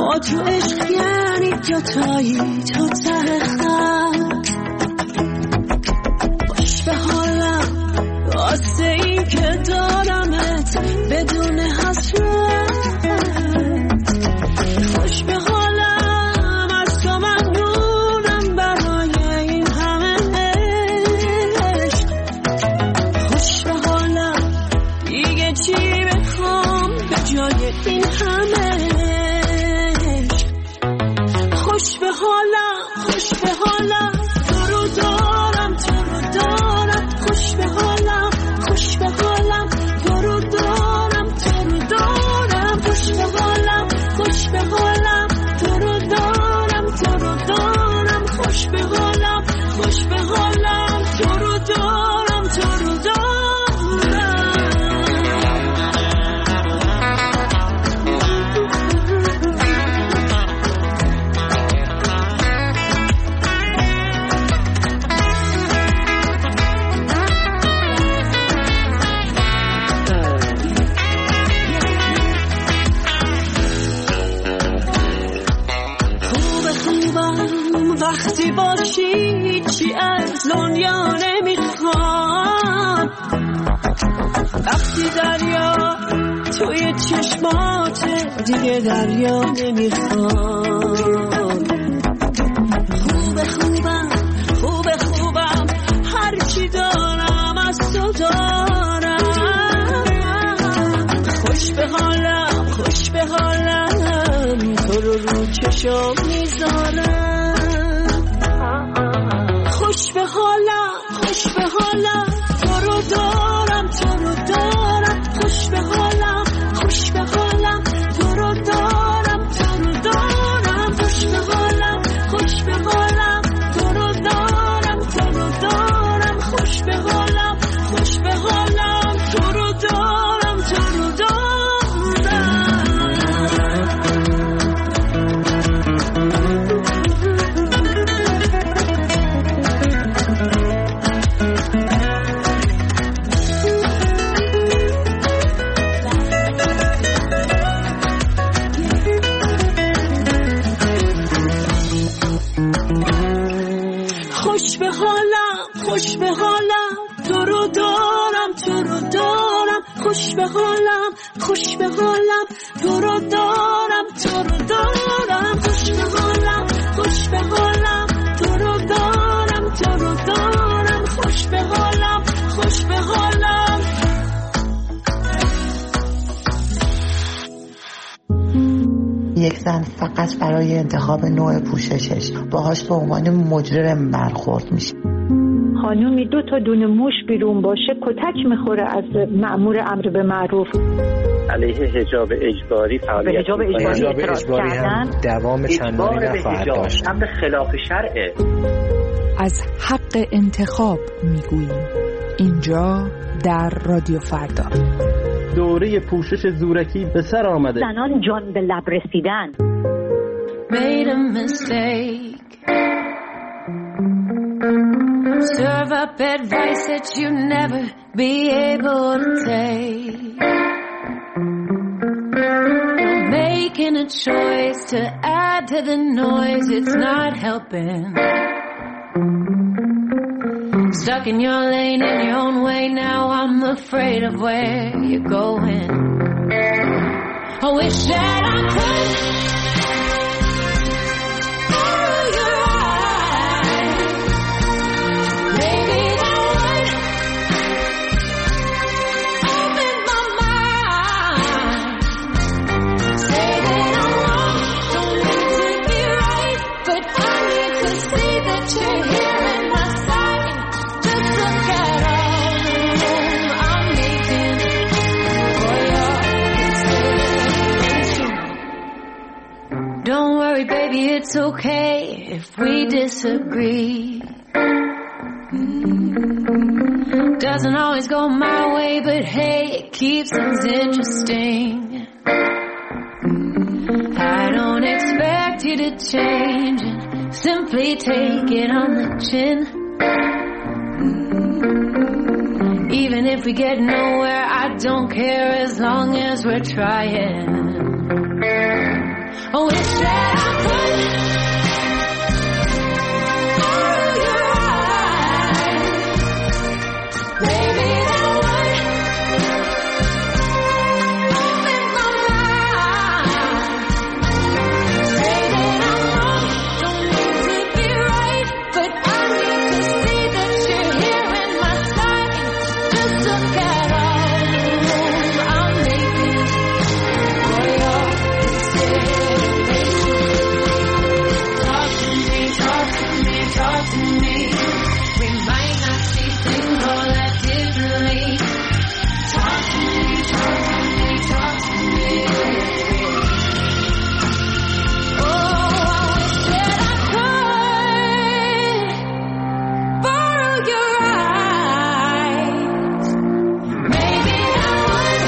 با تو عشق یعنی دوتایی تو ته خط. خوش به حالم واسه این که دارمت بدون حسرت. خوش به حالم از تو ممنونم برای این همه عشق. خوش به حالم دیگه چی بخوام به جای این همه عشق. خوش به حالم خوش به حالم تو رو دارم تو رو دارم. خوش به حالم خوش به حالم تو رو دارم تو رو دارم. خوش به حالم خوش به حالم تو رو دارم تو رو دارم. خوش به حالم خوش به حالم تو رو دارم تو رو دارم. وقتی باشی چی از دنیا نمیخوام. وقتی دریا توی چشمات دیگه دریا نمیخوام. خوبه خوبم خوبه خوبم هرچی دارم از تو دارم. خوش به حالم خوش به حالم تو رو چشم میذارم. خوش به حالم خوش به حالم تو رو دارم تو رو دارم. خوش به حالم خوش به حالم تو رو دارم تو رو دارم. خوش به حالم خوش به حالم تو رو دارم تو رو دارم. خوش به حالم خوش به حالم تو رو دارم تو رو دارم. خوش به حالم خوش به حالم تو رو دارم تو رو دارم. خوش به حالم خوش به حالم تو رو دارم تو رو دارم. خوش به حالم خوش به حالم تو رو دارم تو رو دارم. خوش به حالم خوش به حالم. یک زن فقط برای انتخاب نوع پوششش باهاش به عنوان مجرم برخورد میشه. خانومی 2 تا دونه موش بیرون باشه کتک میخوره از مأمور امر به معروف. علیه حجاب اجباری فعالیت حجاب اجباری هم دوام چندانی نخواهد داشت. امر خلاف شرعه. از حق انتخاب میگوییم اینجا در رادیو فردا. دوره پوشش زورکی به سر آمده. زنان جان به لب رسیدن. Made a mistake. Serve up advice that you never be able to take. You're making a choice to add to the noise. It's not helping. Stuck in your lane in your own way. Now I'm afraid of where you're going. I wish that I could follow your eyes. Maybe that would open my mind. Say that I'm wrong, don't need to be right, but I need to see that you're here in my sight. Just look at all the room I'm making for your consideration. Don't worry, baby, it's okay if we disagree. Doesn't always go my way, but hey, it keeps things interesting. I don't expect you to change it, simply take it on the chin. Even if we get nowhere, I don't care as long as we're trying. I wish that I could borrow your eyes. Maybe that would open my mind. Say that I'm wrong, don't need to be right, but I need to see that you're here in my sight. Just look at all the room I'm making for your consideration. Talk to me, talk to me, talk to me. We might not see things all that differently. Talk to me, talk to me, talk to me. Oh, I wish that I could borrow your eyes. Maybe that would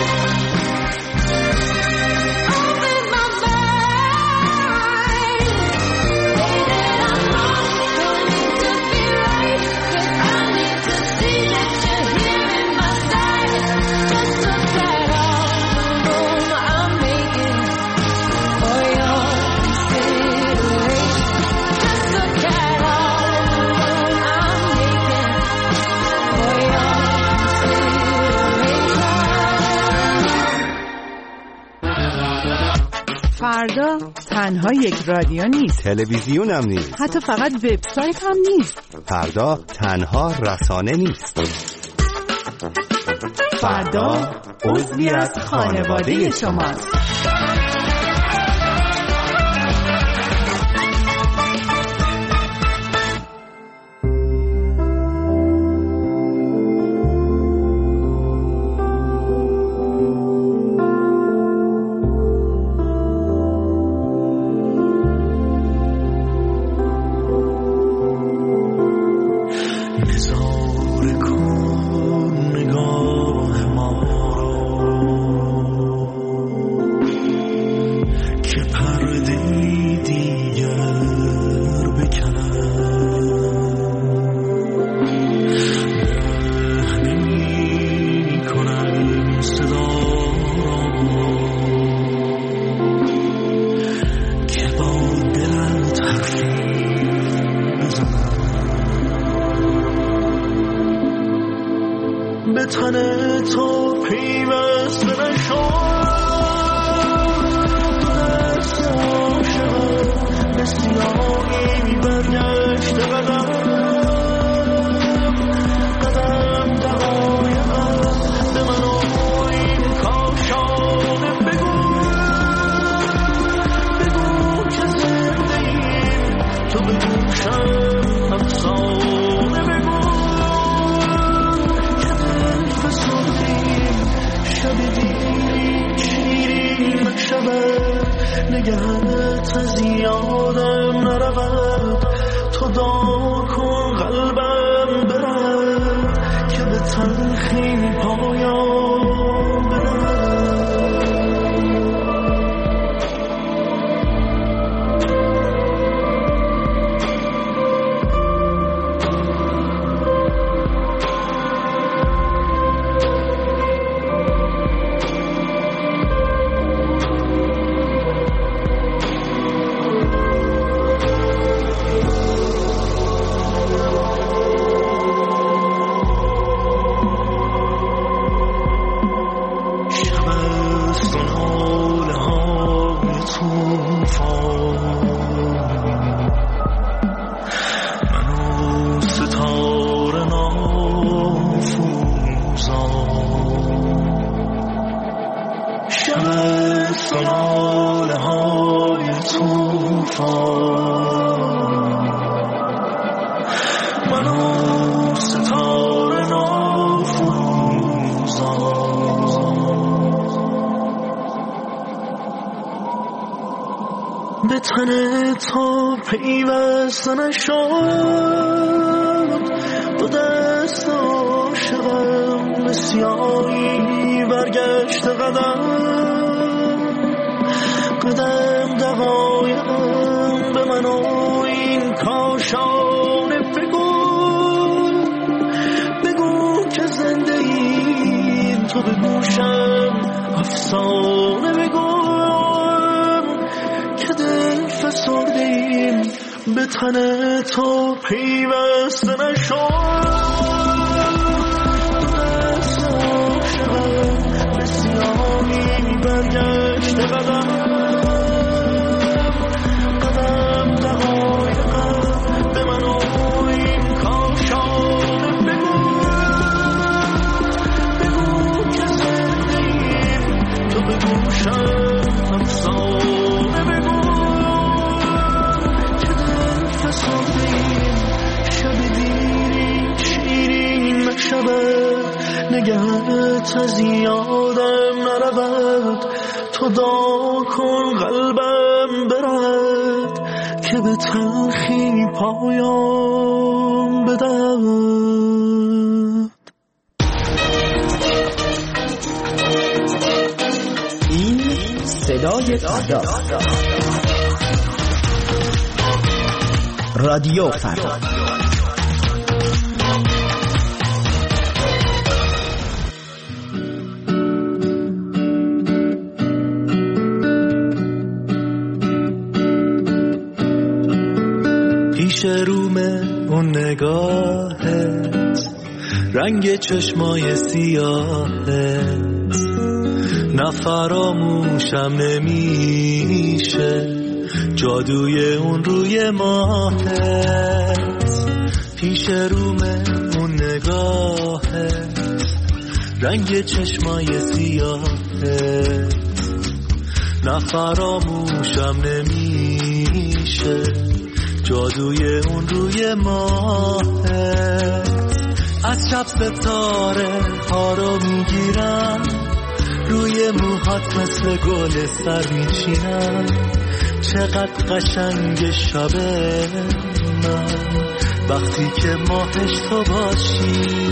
open my mind. Say that I'm wrong, don't need to be right, but I need to see that you're here in my sight. Just look at all the room I'm making for your consideration. Just look at all the room I'm making for your consideration. فردا تنها یک رادیو نیست، تلویزیون هم نیست، حتی فقط وبسایت هم نیست. فردا تنها رسانه نیست. فردا عضوی از خانواده شماست. نظاره کن نگاه ما که پرده دیگر بکنم. نمی کنم صدا را که با دلت حرفی بزنم. به تن تو پیوسته نشد، دست عاشقم به سیاهی برگشت قدم دقایقم به من و این کاشانه. بگو که زنده ایم تو به گوشم افسانه. بگو شب دیرین شیرین شبه نگهت از یادم نرود. تو دار کن قلبم برد که به تلخی پایان برد. به تن تو پیوسته نشد، با دست عاشقم به سیاهی برگشت قدم دقایقم به من و این کاشانه. بگو که زنده ای تو به گوشم افسانه. بگو که فسردیم به تن تو پیوسته نشد به سیاهی برگشت قدم دقایقم به من و این کاشانه بگو که زنده ایم تو به گوشم افسانه بگو که دل فسردیم شب دیری شیرین شبت نگهت از یادم نرود تو دعا کن قلبم برد که به تلخی پایان بدهد. این صدای فردا، رادیو فردا. پیش رومه اون نگاهت رنگ چشمای سیاهت نفراموشم نمیشه جادوی اون روی ماهت پیش رومه اون نگاهت رنگ چشمای سیاهت نفراموشم نمیشه جادوی اون روی ماهت از شب ستاره ها رو میگیرم روی موهات مثل گل سر میچینم چقدر قشنگ شب من وقتی که ماهش تو باشی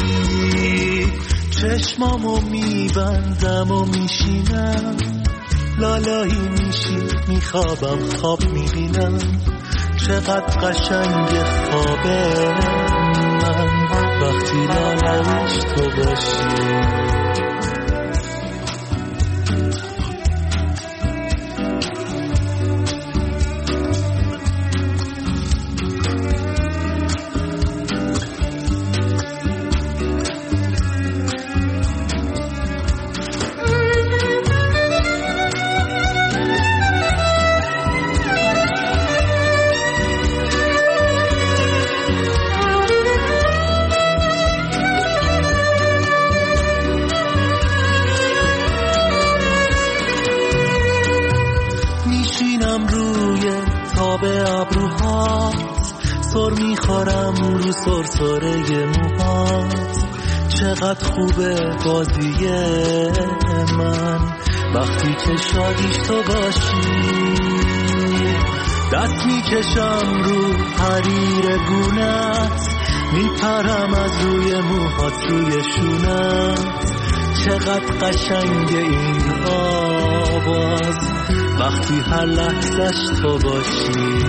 چشمامو میبندم و میشینم لالایی میشی میخوابم خواب میبینم چقدر قشنگ خوابه من وقتی لالایش تو باشی سرسره موهات چقدر خوبه بازی من وقتی که شادیش تو باشی دست میکشم رو حریر گونت میپرم از روی موهات روی شونت چقدر قشنگ این آواز وقتی هر لحظش تو باشی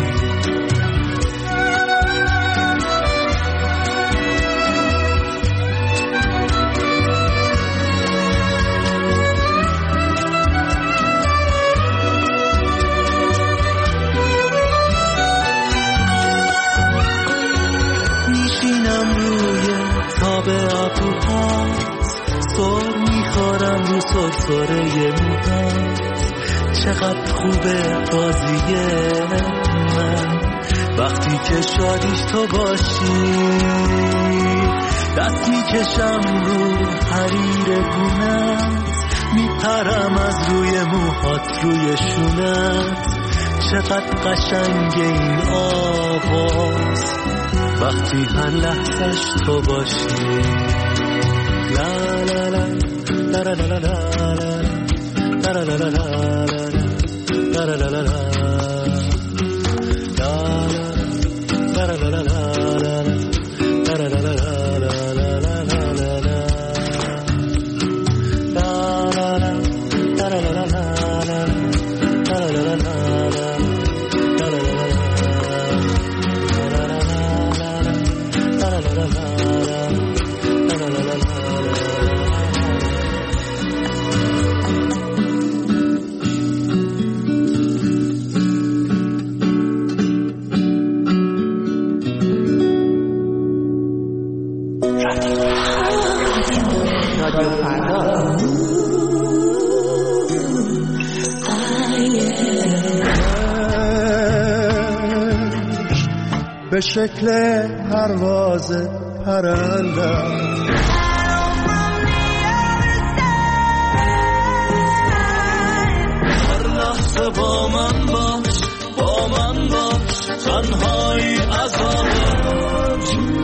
سرسره موهات چقدر خوبه بازی من وقتی که شادیش تو باشی دست میکشم رو حریر گونت میپرم از روی موهات روی شونت چقدر قشنگ این آواز وقتی هر لحظش تو باشی لا لا لا la la la la la la la la la la la la la به شکل پرواز پرندم. هر لحظه با من باش، با من باش، تنهایی عذابم.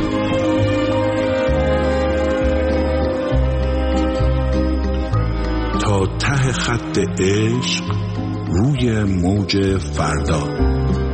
تا ته خط عشق روی موج فردا.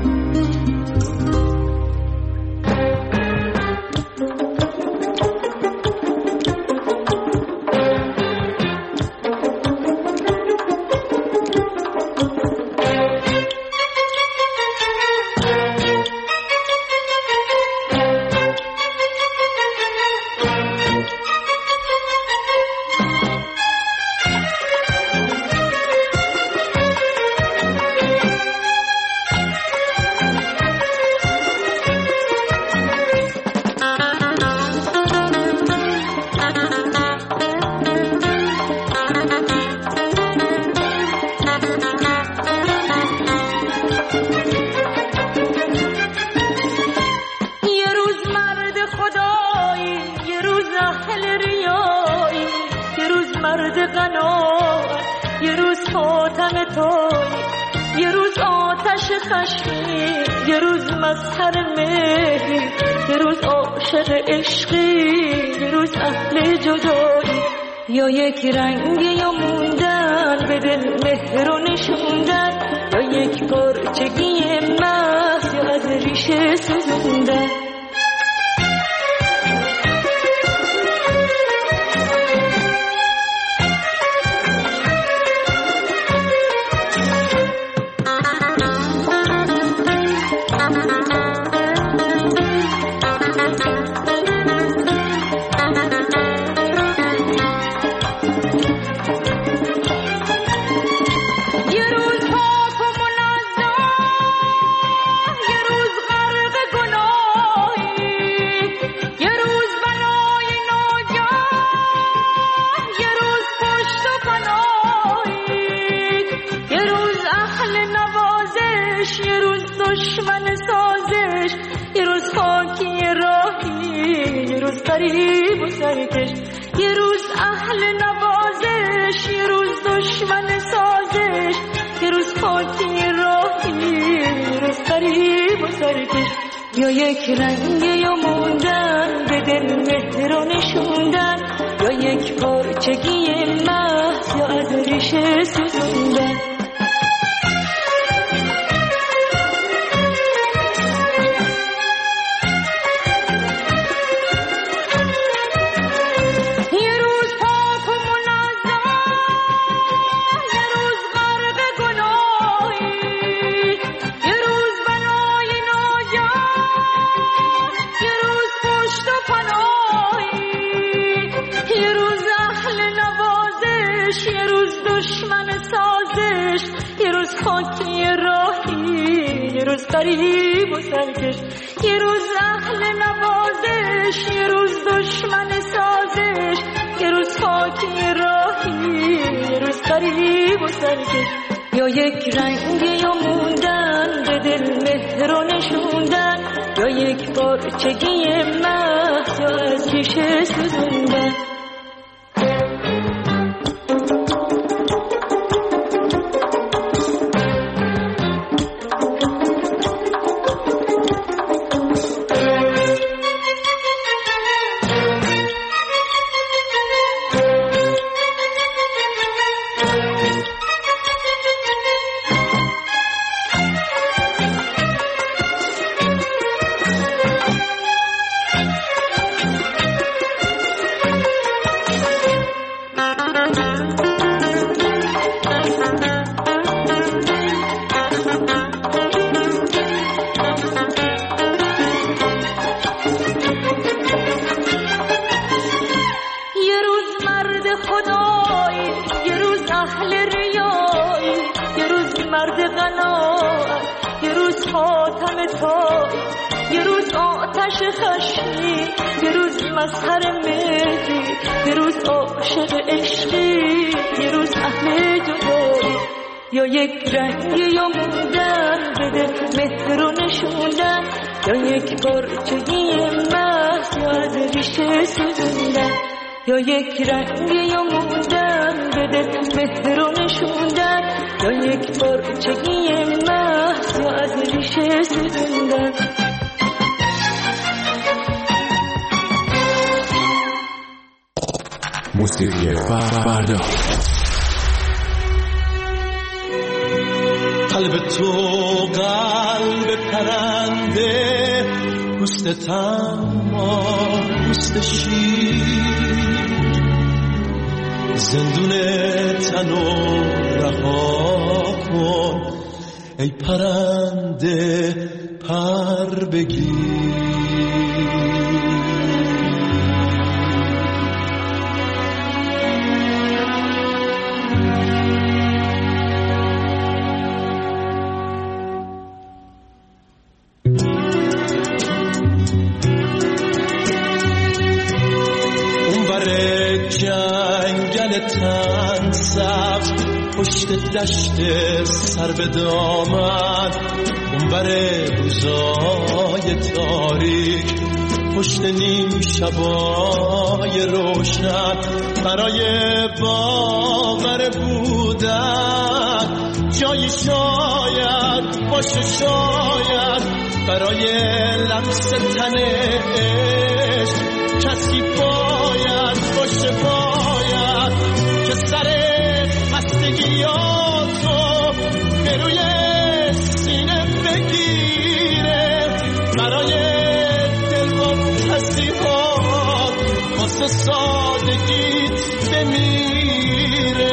یا یک رنگ یا موندن به دل مهر و نشوندن، یا یک پرچگی محض یا از ریشه سوزوندن. غریب و سرکش، یه روز اهل نوازش، یه روز دشمن سازش، یه روز خاکی راهی، یه روز غریب و سرکش. یا یک رنگ یا موندن به دل مهر و نشوندن، یا یک پرچگی محض یا از ریشه سوزوندن. غریب و سرکش، یه روز اهل نوازش، یه روز دشمن سازش، یه روز خاکی راهی، یه روز غریب و سرکش. یا یک رنگ یا موندن به دل مهر و نشوندن، یا یک پرچگی محض یا از ریشه سوزوندن. یا یک رنگ یا موندن به دل مهر و نشوندن، یا یک پارچگی محض از ریشه سوزوندن، یا یک رنگی و موندن به دل مهر رو نشوندن، یا یک پارچگی محض از ریشه سوزوندن. موسیقی فردا. قلب تو قلب پرنده، پوست تما پوست شیر، زندون تنو رها کن ای پرنده پر بگیر. جنگل تن سبز پشت دشت سر به دامن، اونور روزای تاریک پشت نیم شبای روشن، برای باور بودن جایی شاید باشه، شاید برای لمس تن عشق کسی باید باشه، باید که سر خستگیاتو به روی سینه بگیره، برای دلواپسی‌هات واسه سادگیت بمیره.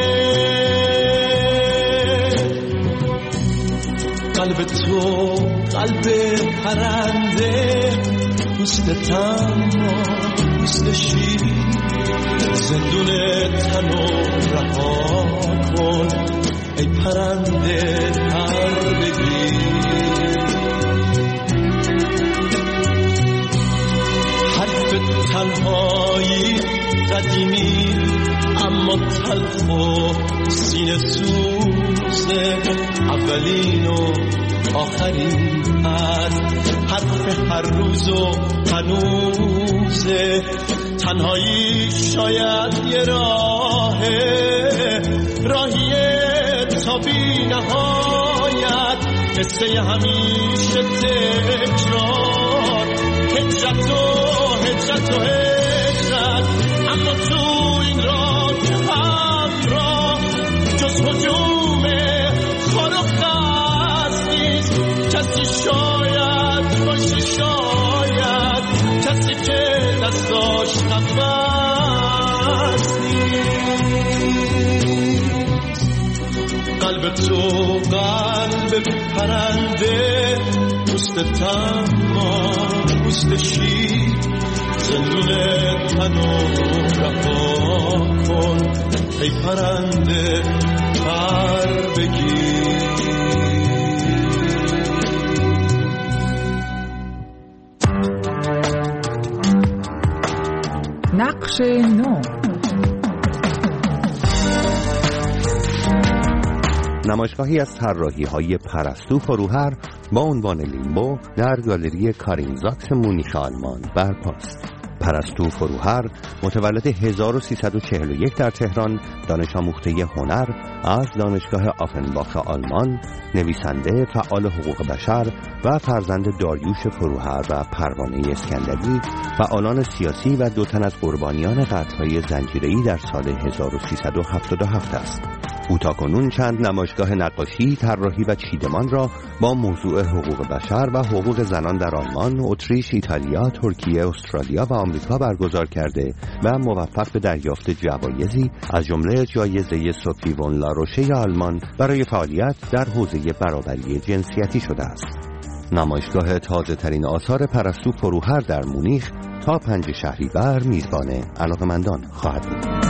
قلب تو قلب پرنده، پوست تما پوست شیر، زندون تنو رها کن ای پرنده پر بگیر. حرف تنهایی قدیمی اما تلخ و سینه سوزه، اولین و آخرین حرف هر روز و هنوزه. تنهایی شاید یه راهیه تا بی نهایت، قصه همیشه تکرار، هجرت و هجرت، اما تو این راه همراه جز هجوم خار و خس نیست. کسی شاید باشه، شاید کسی که دستاش نفس نیست. قلب تو قلب پرنده، پوست تما پوست شیر، زندون تنو رها کن ای پرنده پر بگیر. نقش نو. نمایشگاهی از طراحی‌های پرستو فروهر با عنوان لیمبو در گالری کارینزاکس مونیخ آلمان برپاست. پرستو فروهر متولد 1341 در تهران، دانش آموخته هنر از دانشگاه آفنباخ آلمان، نویسنده، فعال حقوق بشر و فرزند داریوش فروهر و پروانه اسکندری، فعالان سیاسی و 2 تن از قربانیان قتل‌های زنجیره‌ای در سال 1377 است. او تاکنون چند نمایشگاه نقاشی، طراحی و چیدمان را با موضوع حقوق بشر و حقوق زنان در آلمان، اتریش، ایتالیا، ترکیه، استرالیا و آمریکا برگزار کرده و موفق به دریافت جوایزی از جمله جایزه سوفی وون لاروشه آلمان برای فعالیت در حوزه برابری جنسیتی شده است. نمایشگاه تازه ترین آثار پرستو فروهر در مونیخ تا 5 شهریور میزبان علاقه‌مندان خواهد بود.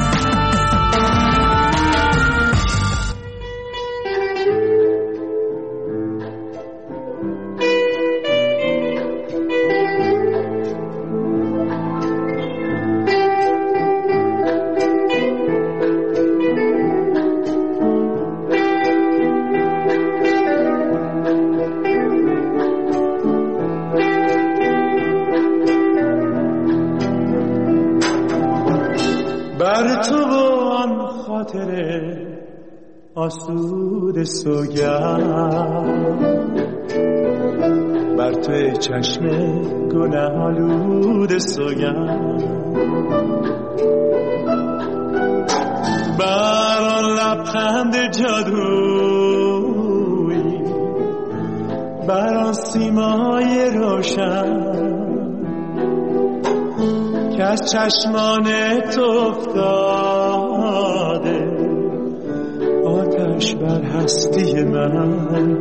آسود سوگند بر توی چشم گناه آلود سوگند بر آن لبخند جادویی بر آن سیمای روشن که از چشمان تو افتاده آتش بر هستی من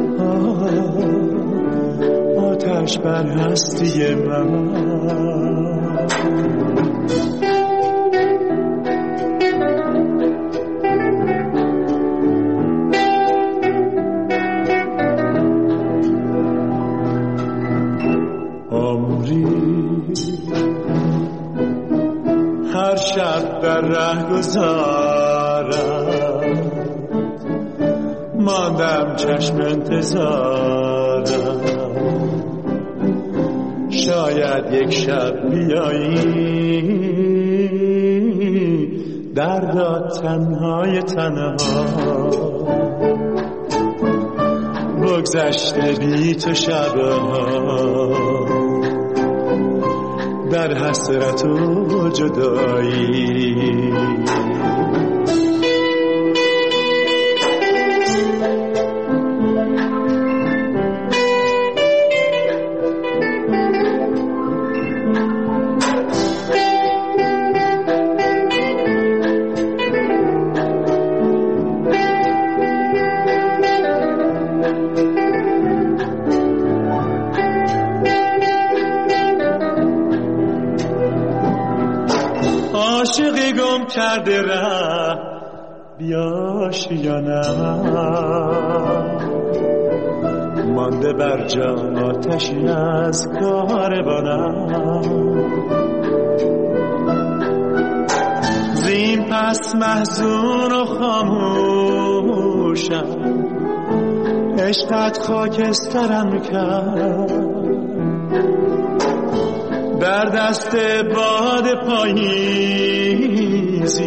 آتش بر هستی من هر شب در ره گذارم ماندم چشم انتظارم شاید یک شب بیایی دردا تنهای تنها بگذشته بی تو شبها در حسرت و جدایی عاشقی گم کرده ره بیاش یا نه مانده بر جان آتشی از کاروانم زین پس محزون و خاموشم عشقت خاکسترم کرد در دست باد پاییزی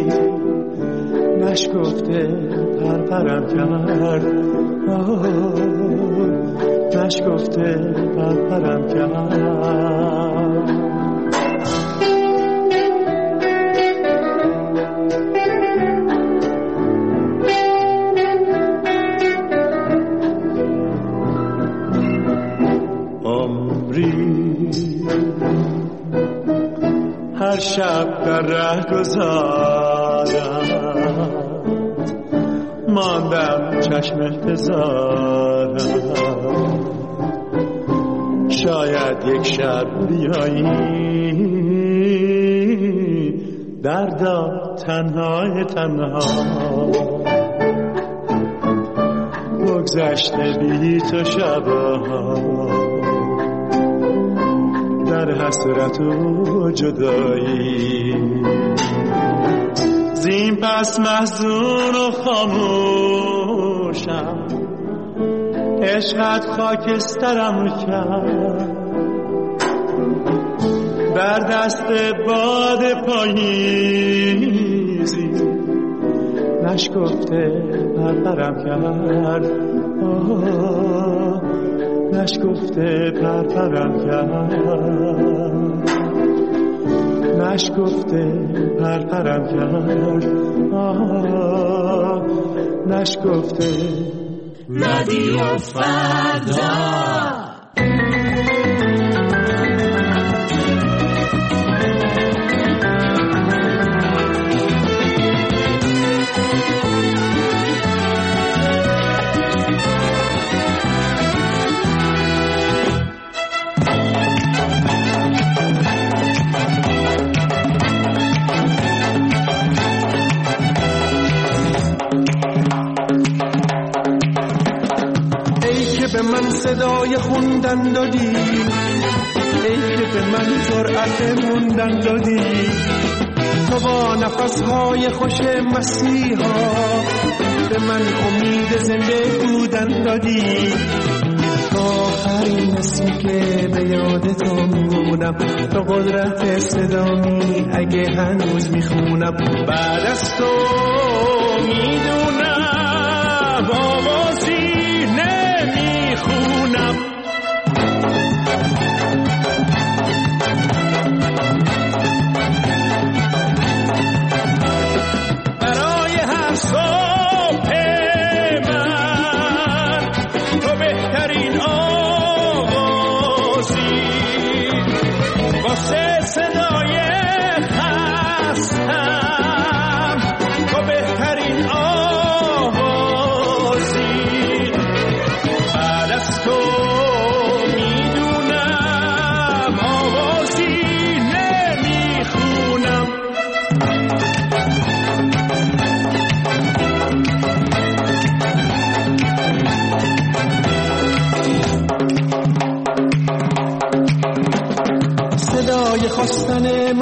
نشکفته پرپرم کرد نشکفته پرپرم کرد هر شب در ره گذارم ماندم چشم انتظارم شاید یک شب بیایی دردا تنهای تنها بگذشته بی تو شبها در حسرت و جدایی زین پس محزون و خاموشم عشقت خاکسترم کرد در دست باد پاییزی نشکفته پرپرم کرد نشکفته پرپرم کرد نشکفته پرپرم کرد نشکفته رادیو فردا به من صدای خوندن دادی ای که به من جرأت موندن دادی تو با نفسهای خوش مسیحا به من امید زنده بودن دادی تو آخرین نسلی که به یاد تو میمونم تو قدرت صدامی اگه هنوز میخونم بعد از تو میدونم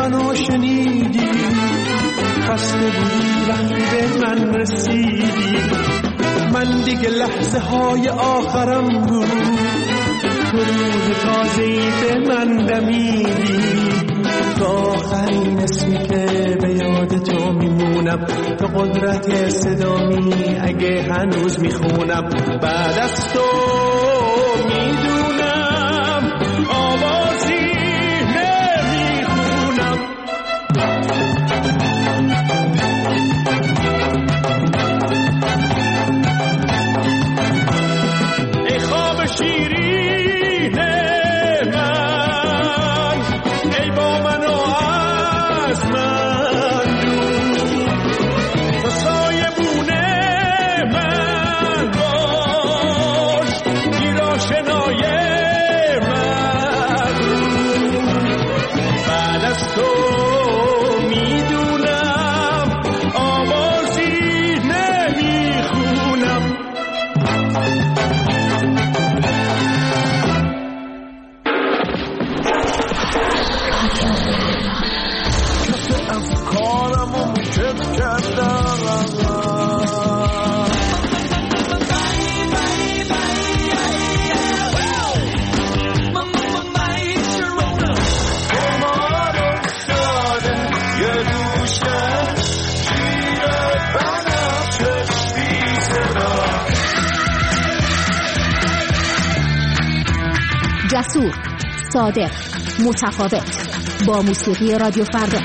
منو شنیدی، خسته بودی وقتی به من رسیدی. من دیگه لحظه های آخرم بود، تو روز تازه‌ای به من دمیدی. تو آخرین اسمی که به یاد تو میمونم، تو قدرت صدامی اگه هنوز میخونم. بعد از تو میدونم آوازی نمیخونم. ای خواب شیرین من، ای با من و از من دور، تو سایبون من باش، گیر آشنای من رو. بعد از تو میدونم آوازی نمیخونم. جسور، صادق، متفاوت، با موسیقی رادیو فردا.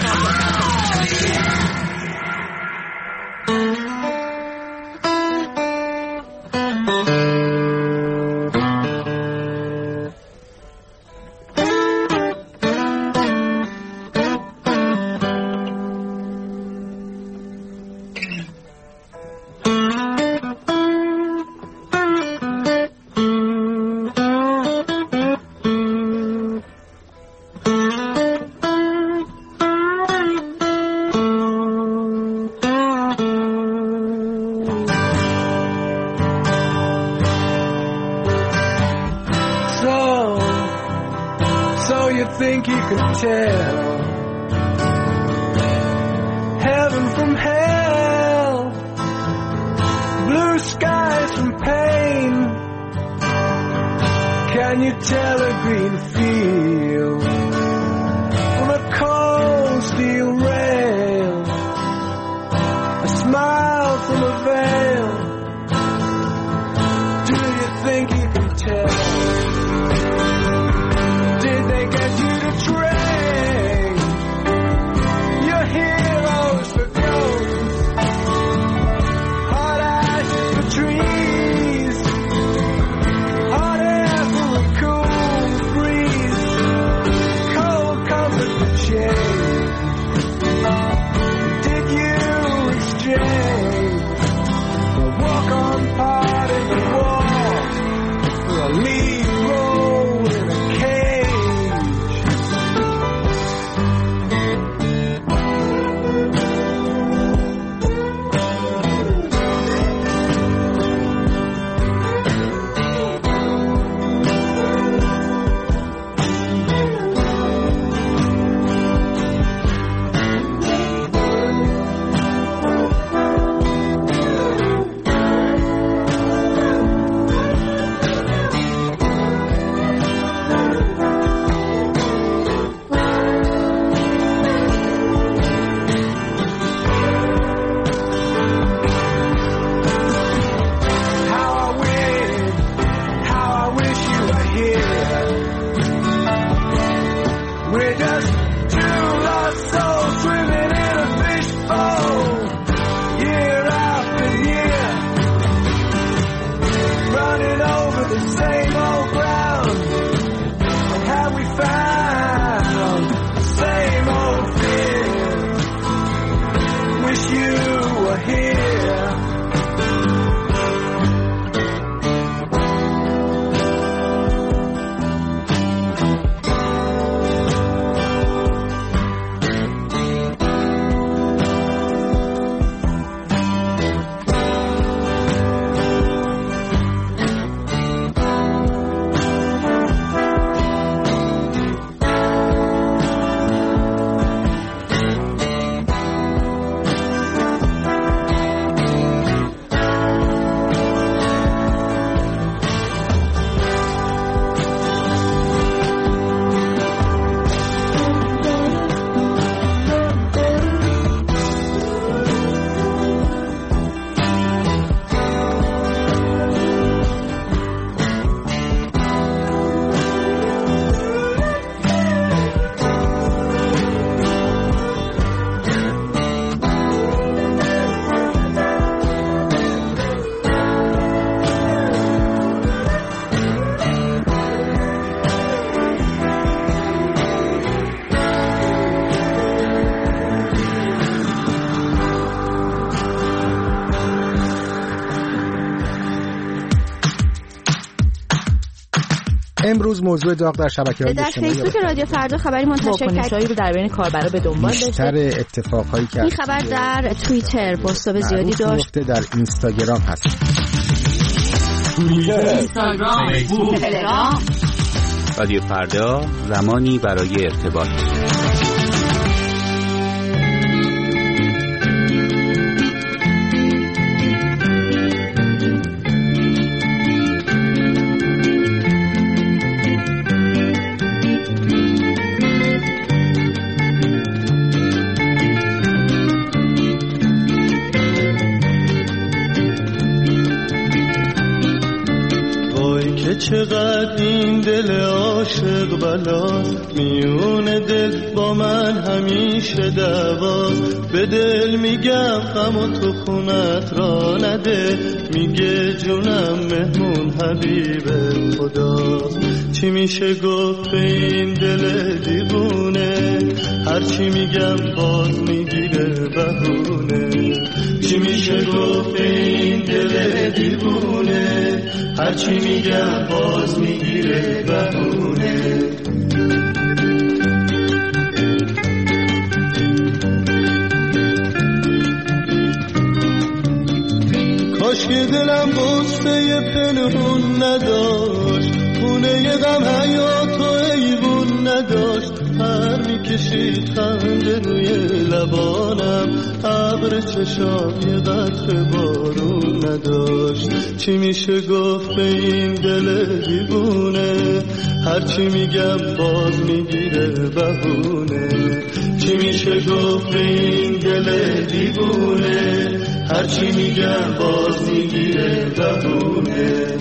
Think you can tell heaven from hell, blue skies from pain. Can you tell a green field from a cold steel rail, a smile from a veil? Do you think you can tell? Did they get you to trade your heroes for ghosts, hot ashes for trees, hot air for a cool breeze, امروز موضوع داغ در شبکه‌های اجتماعی در فیسبوک رادیو فردا خبری منتشر کرد رو در بین کاربرا به دنبال داشته. بیشتر اتفاقهایی که این خبر در توییتر بازتاب زیادی داشت. در اینستاگرام هست. توییتر، اینستاگرام، فیسبوک، تلگرام. رادیو فردا، زمانی برای ارتباط. چقدر این دل عاشق بلاست، میون دل با من همیشه دعواست. به دل میگم غم و تو خونت را نده، میگه جونم مهمون حبیب خداست. چی میشه گفت به این دل دیوونه، هرچی میگم باز میگیره بهونه. چی میشه گفت به این دل دیوونه، هرچی میگم باز میگیره بهونه. کاش که دلم غصه پنهون نداشت، خونه غم حیات و ایوون نداشت. هر میکشید خنده روی لبانم، ابر چشام یه قطره بارون نداشت. چی میشه گفت به این دل دیوونه، هرچی میگم باز میگیره بهونه. چی میشه گفت به این دل دیوونه، هرچی میگم باز میگیره بهونه.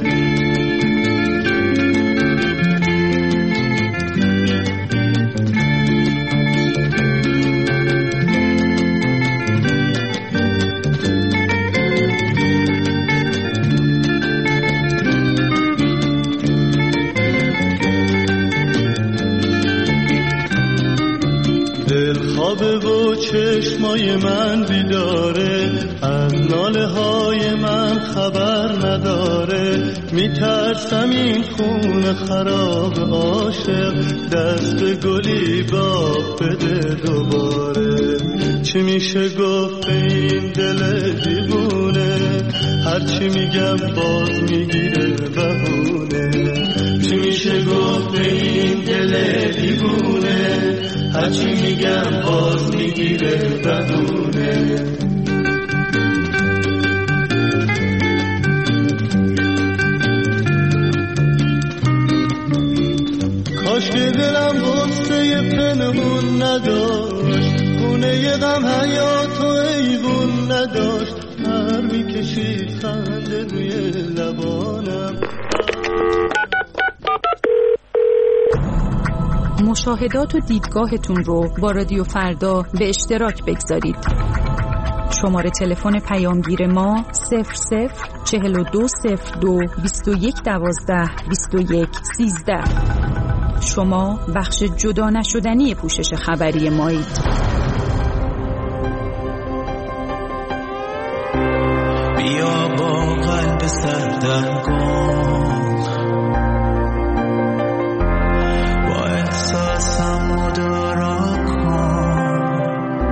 و چشمای من بیداره، از ناله های من خبر نداره. میترسم این خون خراب عاشق، دست گلی باغ بده دوباره. چی میشه گفت به این دل دیوونه، هرچی میگم باز میگیره بهونه. چی میشه گفت به این دل دیوونه، هرچی میگم باز میگیره بهونه. کاش که دلم غصه پنهون نداشت، خونه غم حیات و ایوون نداشت. هر میکشید خنده روی لبانم. مشاهدات و دیدگاهتون رو با رادیو فردا به اشتراک بگذارید. شماره تلفن پیامگیر ما 00420221122113. شما بخش جدا نشدنی پوشش خبری مایید. بیا با قلب سردرگم، با احساسم مدارا کن.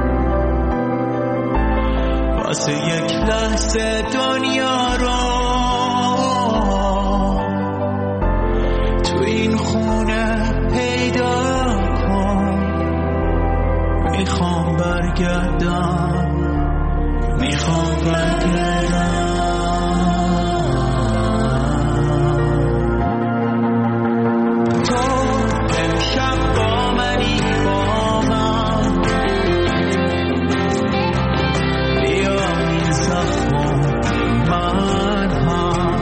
واسه یک لحظه دنیا رو تو این خونه پیدا کن. میخوام برگردم، میخوام برگردم. تو امشب با منی با من، بیا این زخم من هم.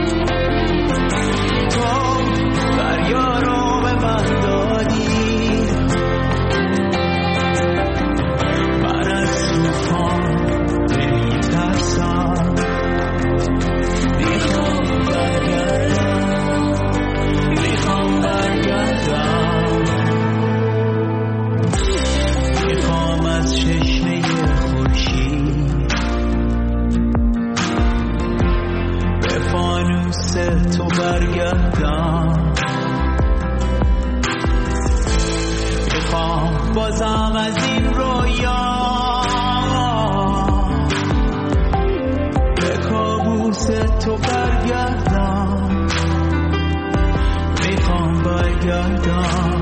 تو فریارو به من دادی، من از طوفان نمیترسم. میخوام برگردم، میخوام برگردم. میخوام از چشمه خورشید به فانوس تو برگردم. میخوام بازم از این رویا به کابوس تو برگردم، میخوام برگردم.